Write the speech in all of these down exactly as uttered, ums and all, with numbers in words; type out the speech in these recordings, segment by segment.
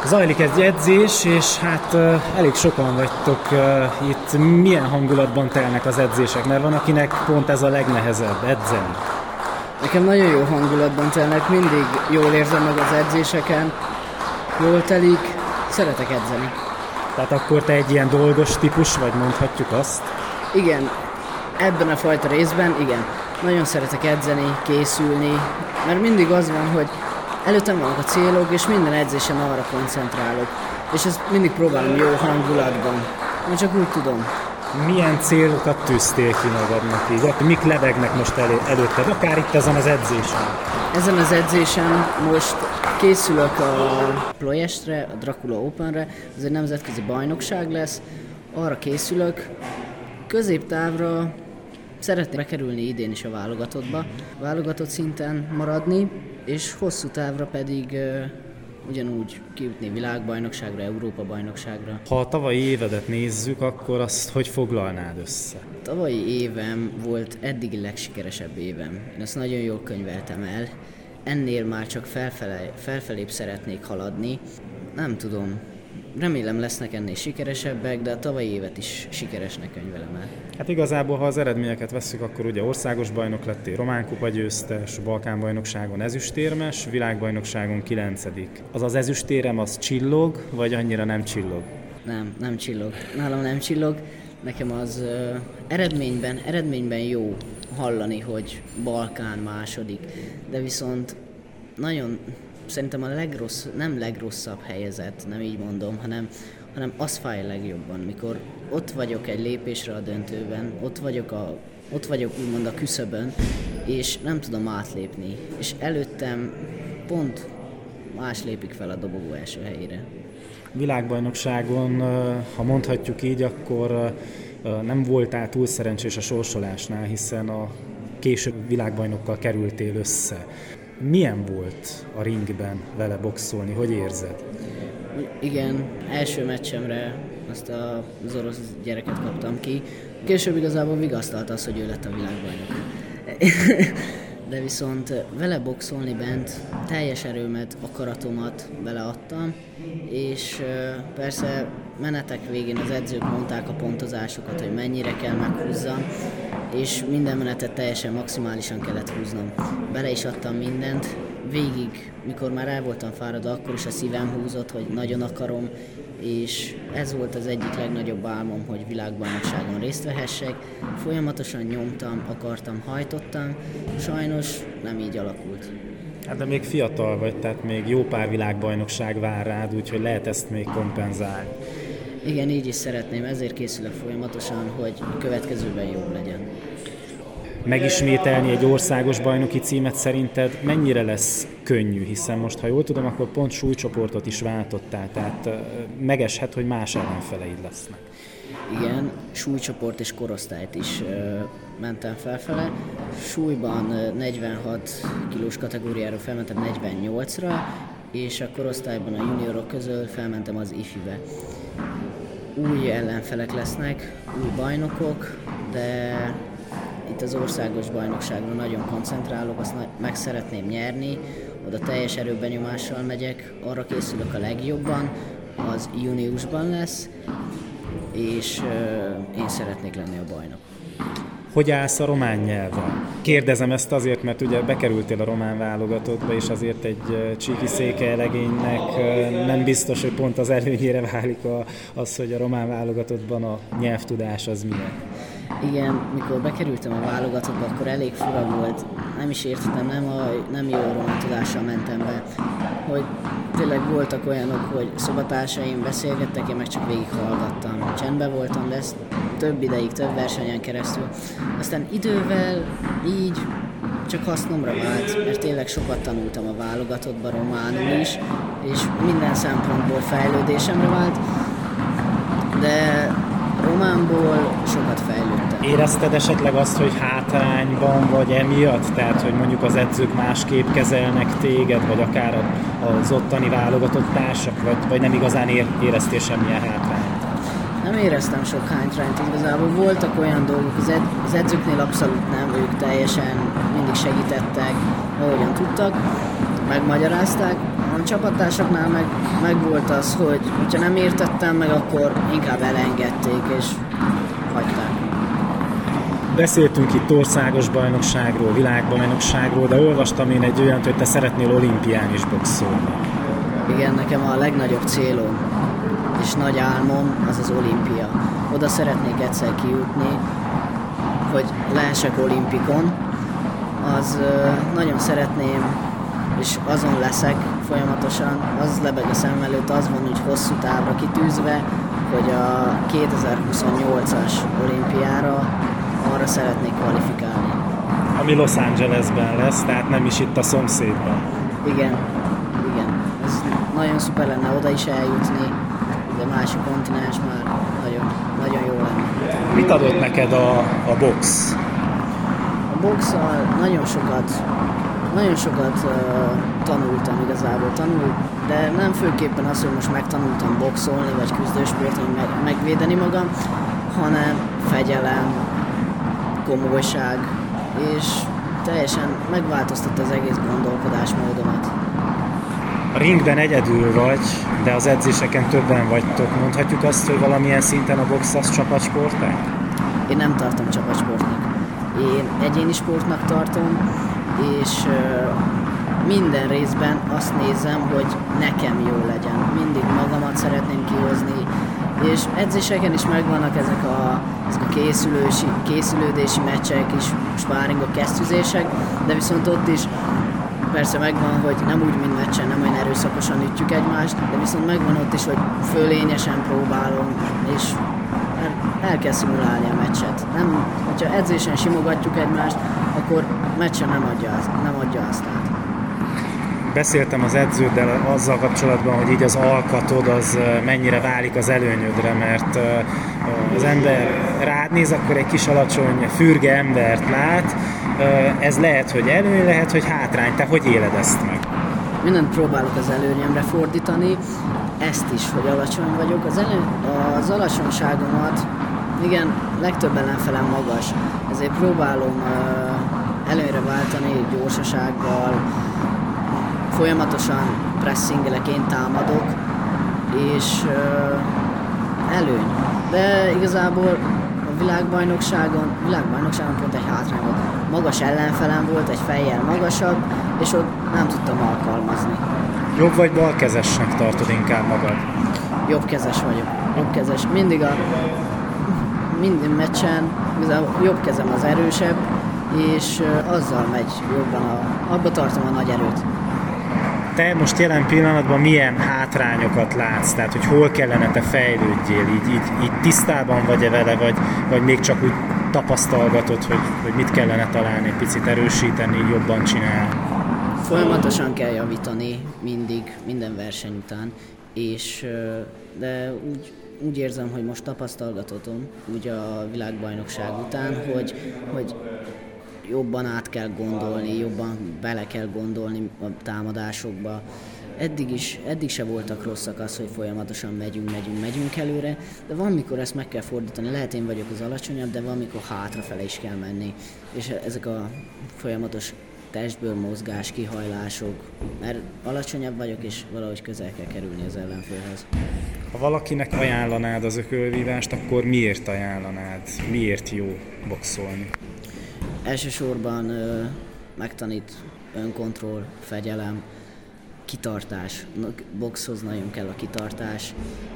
Zajlik egy edzés, és hát uh, elég sokan vagytok uh, itt. Milyen hangulatban telnek az edzések? Mert van, akinek pont ez a legnehezebb, edzeni. Nekem nagyon jó hangulatban telnek, mindig jól érzem meg az edzéseken, jól telik, szeretek edzeni. Tehát akkor te egy ilyen dolgos típus vagy, mondhatjuk azt? Igen, ebben a fajta részben igen. Nagyon szeretek edzeni, készülni, mert mindig az van, hogy előttem vannak a célok, és minden edzésen arra koncentrálok. És ezt mindig próbálom jó hangulatban, én csak úgy tudom. Milyen célokat tűztél ki magadnak így? Mik lebegnek most elő, előtted, akár itt ezen az edzésen? Ezen az edzésen most készülök a Ploiestre, a Dracula Openre, ez egy nemzetközi bajnokság lesz, arra készülök. Középtávra szeretnék bekerülni idén is a válogatottba, válogatott szinten maradni, és hosszú távra pedig uh, ugyanúgy kijutni világbajnokságra, Európa-bajnokságra. Ha a tavalyi évedet nézzük, akkor azt hogy foglalnád össze? A tavalyi évem volt eddigi legsikeresebb évem. Én azt nagyon jól könyveltem el. Ennél már csak felfele, felfelébb szeretnék haladni. Nem tudom, remélem lesznek ennél sikeresebbek, de a tavalyi évet is sikeresnek könyvelem el. Hát igazából, ha az eredményeket vesszük, akkor ugye országos bajnok lettél, román kupa győztes, Balkán-bajnokságon ezüstérmes, világbajnokságon kilencedik. Az az ezüstérem az csillog, vagy annyira nem csillog? Nem, nem csillog. Nálam nem csillog. Nekem az uh, eredményben, eredményben jó hallani, hogy Balkán második, de viszont nagyon, szerintem a legrossz, nem legrosszabb helyezett, nem így mondom, hanem, hanem az fáj legjobban, mikor ott vagyok egy lépésre a döntőben, ott vagyok, a, ott vagyok úgymond a küszöbön, és nem tudom átlépni, és előttem pont más lépik fel a dobogó első helyére. Világbajnokságon, ha mondhatjuk így, akkor nem voltál túl szerencsés a sorsolásnál, hiszen a később világbajnokkal kerültél össze. Milyen volt a ringben vele boxolni? Hogy érzed? Igen, első meccsemre azt az orosz gyereket kaptam ki. Később igazából vigasztalt az, hogy ő lett a világbajnok. De viszont vele boxolni bent teljes erőmet, akaratomat beleadtam, és persze menetek végén az edzők mondták a pontozásokat, hogy mennyire kell meghúzzam, és minden menetet teljesen maximálisan kellett húznom. Bele is adtam mindent, végig, mikor már el voltam fáradva, akkor is a szívem húzott, hogy nagyon akarom, és ez volt az egyik legnagyobb álmom, hogy világbajnokságon részt vehessek. Folyamatosan nyomtam, akartam, hajtottam, sajnos nem így alakult. Hát de még fiatal vagy, tehát még jó pár világbajnokság vár rád, úgyhogy lehet ezt még kompenzálni. Igen, így is szeretném, ezért készülök folyamatosan, hogy a következőben jobb legyen. Megismételni egy országos bajnoki címet szerinted mennyire lesz könnyű, hiszen most, ha jól tudom, akkor pont súlycsoportot is váltottál, tehát megeshet, hogy más ellenfeleid lesznek. Igen, súlycsoport és korosztályt is ö, mentem felfele. Súlyban ö, negyvenhat kilós kategóriáról felmentem negyvennyolcra, és a korosztályban a juniorok közül felmentem az ifibe. Új ellenfelek lesznek, új bajnokok, de itt az országos bajnokságra nagyon koncentrálok, azt meg szeretném nyerni, oda teljes erőbenyomással megyek, arra készülök a legjobban, az júniusban lesz, és euh, én szeretnék lenni a bajnok. Hogy állsz a román nyelvvel? Kérdezem ezt azért, mert ugye bekerültél a román válogatottba, és azért egy csíki székelylegénynek nem biztos, hogy pont az előnyére válik az, hogy a román válogatottban a nyelvtudás az milyen. Igen, mikor bekerültem a válogatottba, akkor elég fura volt, nem is értettem, nem, a, nem jó román tudással mentem be, hogy tényleg voltak olyanok, hogy szobatársaim beszélgettek, én meg csak végighallgattam. Csendben voltam, de ezt több ideig, több versenyen keresztül. Aztán idővel így csak hasznomra vált, mert tényleg sokat tanultam a válogatottban, románul is, és minden szempontból fejlődésemre vált, de románból sokat fejlődtem. Érezted esetleg azt, hogy hátrányban vagy emiatt? Tehát, hogy mondjuk az edzők másképp kezelnek téged, vagy akár az ottani válogatott társak, vagy, vagy nem igazán éreztél semmilyen hátrányt? Nem éreztem sok hátrányt, igazából voltak olyan dolgok, az, ed- az edzőknél abszolút nem, ők teljesen mindig segítettek, ahogyan tudtak, megmagyarázták, A csapattársaknál meg, meg volt az, hogy ha nem értettem meg, akkor inkább elengedték és hagyták. Beszéltünk itt országos bajnokságról, világbajnokságról, de olvastam én egy olyant, hogy te szeretnél olimpián is boxolni. Igen, nekem a legnagyobb célom és nagy álmom az az olimpia. Oda szeretnék egyszer kijutni, hogy lehessek olimpikon. Az nagyon szeretném, és azon leszek folyamatosan, az lebeg a szem előtt, az van úgy hosszú távra kitűzve, hogy a kétezer-huszonnyolcas olimpiára arra szeretnék kvalifikálni. Ami Los Angelesben lesz, tehát nem is itt a szomszédban. Igen, igen. Ez nagyon szuper lenne oda is eljutni, de másik kontinens már nagyon, nagyon jó lenne. Mit adott neked a, a box? A boxal nagyon sokat, nagyon sokat uh, tanultam igazából, tanul, de nem főképpen az, hogy most megtanultam boxolni, vagy küzdősportolni, meg, megvédeni magam, hanem fegyelem, komolyság, és teljesen megváltoztatta az egész gondolkodásmódomat. A ringben egyedül vagy, de az edzéseken többen vagytok. Mondhatjuk azt, hogy valamilyen szinten a box az csapatsportág? Én nem tartom csapatsportnak. Én egyéni sportnak tartom, és uh, minden részben azt nézem, hogy nekem jó legyen. Mindig magamat szeretném kihozni, és edzéseken is megvannak ezek a, ezek a készülősi, készülődési meccsek és spáringok, kesztyűzések, de viszont ott is persze megvan, hogy nem úgy, mint meccsen, nem olyan erőszakosan ütjük egymást, de viszont megvan ott is, hogy fölényesen próbálom, és el kell szimulálni a meccset. Nem, hogyha edzésen simogatjuk egymást, akkor meccsen nem adja, nem adja azt át. Beszéltem az edződdel azzal kapcsolatban, hogy így az alkatod az mennyire válik az előnyödre, mert az ember rád néz, akkor egy kis alacsony, fürge embert lát. Ez lehet, hogy előny, lehet, hogy hátrány. Te hogy éled ezt meg? Mindent próbálok az előnyemre fordítani, ezt is, hogy alacsony vagyok. Az, elő, az alacsonyságomat, igen, legtöbb ellenfelem magas, ezért próbálom előnyre váltani gyorsasággal, folyamatosan pressingelek, én támadok, és uh, előny. De igazából a világbajnokságon, világbajnokságon pont egy hátrány volt. Magas ellenfelem volt, egy fejjel magasabb, és ott nem tudtam alkalmazni. Jobb vagy balkezesnek tartod inkább magad? Jobbkezes vagyok. Jobbkezes. Mindig a minden meccsen igazából jobb kezem az erősebb, és uh, azzal megy jobban, a, abba tartom a nagy erőt. Te most jelen pillanatban milyen hátrányokat látsz? Tehát, hogy hol kellene te fejlődjél? Így, így, így tisztában vagy-e vele, vagy, vagy még csak úgy tapasztalgatod, hogy, hogy mit kellene találni, egy picit erősíteni, jobban csinálni? Folyamatosan kell javítani mindig, minden verseny után, és, de úgy, úgy érzem, hogy most tapasztalgatom úgy a világbajnokság után, hogy, hogy jobban át kell gondolni, jobban bele kell gondolni a támadásokba. Eddig is, eddig se voltak rosszak az, hogy folyamatosan megyünk, megyünk, megyünk előre, de van, mikor ezt meg kell fordítani. Lehet én vagyok az alacsonyabb, de van, mikor hátrafele is kell menni. És ezek a folyamatos testből mozgás, kihajlások, mert alacsonyabb vagyok, és valahogy közel kell kerülni az ellenfélhez. Ha valakinek ajánlanád az ökölvívást, akkor miért ajánlanád? Miért jó boxolni? Elsősorban ö, megtanít önkontroll, fegyelem, kitartás. Boxhoz nagyon kell a kitartás.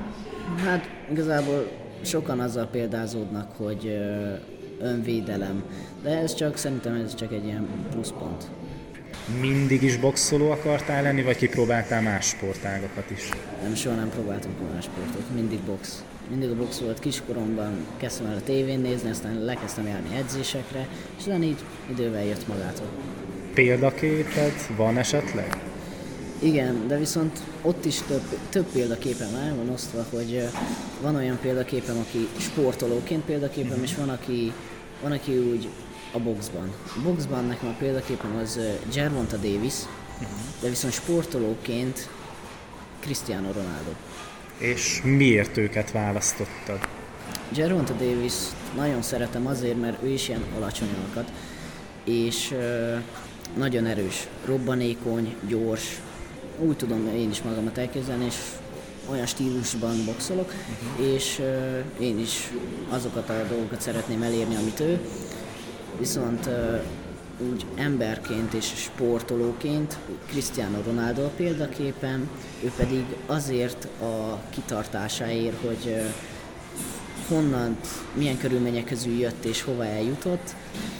Hát igazából sokan azzal példázódnak, hogy ö, önvédelem, de ez csak, szerintem ez csak egy ilyen pluszpont. Mindig is boxoló akartál lenni, vagy kipróbáltál más sportágakat is? Nem, soha nem próbáltam ki más sportot, mindig box. Mindig a box volt, kiskoromban kezdtem el a tévén nézni, aztán lekezdtem járni edzésekre, és utána így idővel jött magától. Példaképed van esetleg? Igen, de viszont ott is több, több példaképem el van osztva, hogy van olyan példaképem, aki sportolóként példaképem, és van, aki, van, aki úgy a boxban. A boxban nekem a példaképem az Gervonta Davis, de viszont sportolóként Cristiano Ronaldo. És miért őket választottad? Gervonta Davis nagyon szeretem azért, mert ő is ilyen alacsony alkat, és uh, nagyon erős, robbanékony, gyors, úgy tudom én is magamat elképzelni, és olyan stílusban boxolok, uh-huh. és uh, én is azokat a dolgokat szeretném elérni, amit ő, viszont uh, úgy emberként és sportolóként Cristiano Ronaldo példaképpen, ő pedig azért a kitartásáért, hogy uh, honnan, milyen körülmények közül jött és hova eljutott,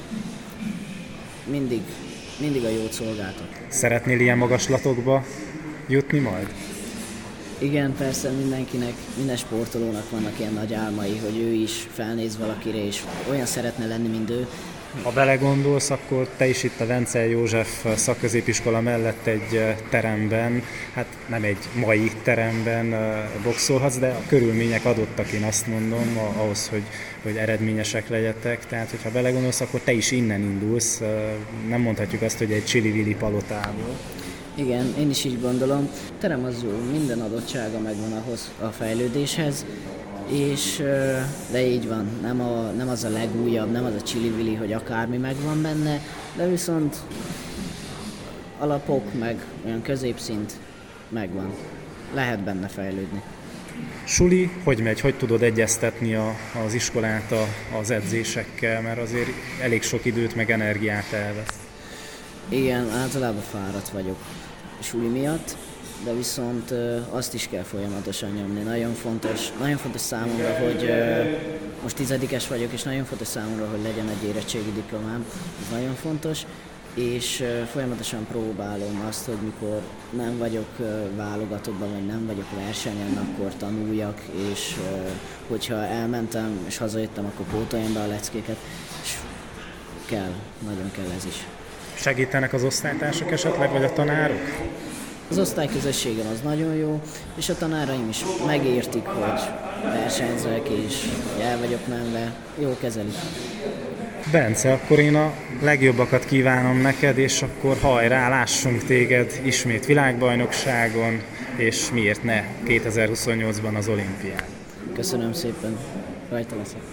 mindig, mindig a jót szolgáltat. Szeretnél ilyen magaslatokba jutni majd? Igen, persze mindenkinek, minden sportolónak vannak ilyen nagy álmai, hogy ő is felnéz valakire, és olyan szeretne lenni, mint ő. Ha belegondolsz, akkor te is itt a Vencel József szakközépiskola mellett egy teremben, hát nem egy mai teremben boxolhatsz, de a körülmények adottak, én azt mondom, ahhoz, hogy, hogy eredményesek legyetek. Tehát, hogyha belegondolsz, akkor te is innen indulsz, nem mondhatjuk azt, hogy egy csili-vili palotából. Igen, én is így gondolom. Terem az jó, minden adottsága megvan ahhoz a fejlődéshez, és de így van, nem, a, nem az a legújabb, nem az a csili-vili, hogy akármi megvan benne, de viszont alapok meg olyan középszint megvan. Lehet benne fejlődni. Suli, hogy megy? Hogy tudod egyeztetni a, az iskolát a, az edzésekkel, mert azért elég sok időt meg energiát elvesz. Igen, általában fáradt vagyok suli miatt, de viszont ö, azt is kell folyamatosan nyomni. Nagyon fontos, nagyon fontos számomra, hogy ö, most tizedikes vagyok, és nagyon fontos számomra, hogy legyen egy érettségi diplomám. Ez nagyon fontos, és ö, folyamatosan próbálom azt, hogy mikor nem vagyok ö, válogatottban, vagy nem vagyok versenyen, akkor tanuljak, és ö, hogyha elmentem, és hazajöttem, akkor pótoljam be a leckéket, és kell, nagyon kell ez is. Segítenek az osztálytársak esetleg, vagy a tanárok? Az osztályközösségem az nagyon jó, és a tanáraim is megértik, hogy versenyzek, és el vagyok menve, jó kezelik. Bence, akkor én a legjobbakat kívánom neked, és akkor hajrá, lássunk téged ismét világbajnokságon, és miért ne kétezer-huszonnyolcban az olimpián. Köszönöm szépen, rajta leszek.